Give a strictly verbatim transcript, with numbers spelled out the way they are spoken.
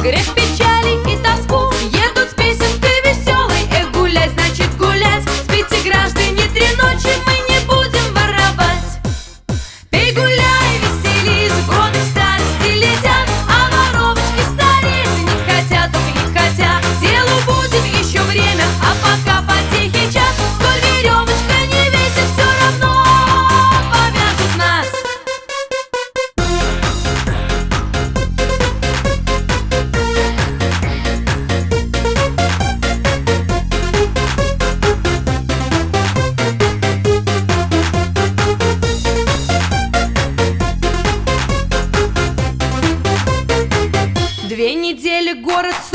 грех печали и тоску, едут с песенкой веселой. Эх, гулять, значит гулять. Спите, граждане, три ночи мы не будем воровать. Пей, гуляй, веселись, годы в старости летят, а воровочки стареть не хотят, только не хотят. Делу будет еще время, а пока потихий час. Сколь веревочка не весит, все равно повяжут нас. Две недели город